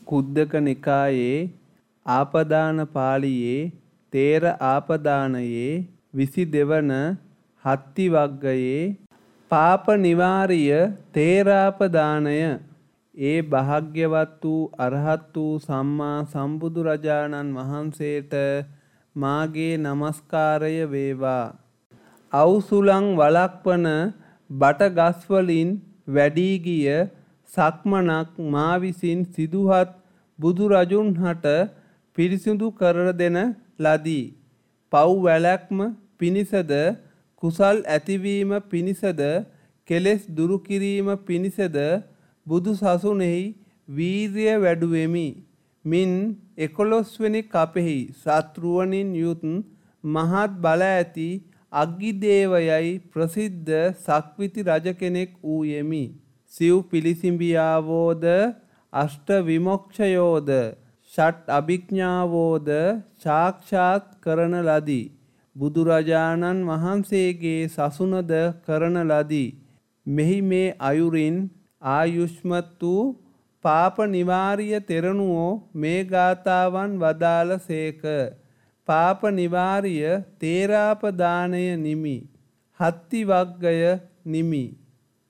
කුද්දක නිකායේ ආපදාන පාළියේ තේර ආපදානයේ 22 වන හත්ති වග්ගයේ පාප නිවාරිය තේරාපදානය ඒ භාග්‍යවත් වූ අරහත් වූ සම්මා සම්බුදුරජාණන් වහන්සේට මාගේ නමස්කාරය වේවා. අවුසුලං වළක්වන බටගස් වලින් වැඩී ගිය සක්මනක් මා විසින් සිදුහත් බුදුරජුන් හට පිරිසිදු කර දෙන ලදී. පව් වැළැක්ම පිණිසද කුසල් ඇතිවීම පිණිසද කෙලෙස් දුරු කිරීම පිණිසද බුදු සසුනේහි වීරිය වැඩුවෙමි. මින් 11 වෙනි කපෙහි සත්රුවණින් යුත් මහත් බල ඇති අග්ගිදේවයයි ප්‍රසිද්ධ සක්විති රජ කෙනෙක් වූයෙමි. සිව් පිළිසිඹියාවෝද අෂ්ට විමොක්ෂයෝද ෂට් අභිඥාවෝද සාක්ෂාත් කරන ලදී. බුදුරජාණන් වහන්සේගේ සසුනද කරන ලදී. මෙහි මේ අයුරින් ආයුෂ්මත් වූ පාප නිවාරිය තෙරණුවෝ මේ ගාථාවන් වදාළ සේක. පාප නිවාරිය තේරාපදානය නිමි. හත්ති වග්ගය නිමි.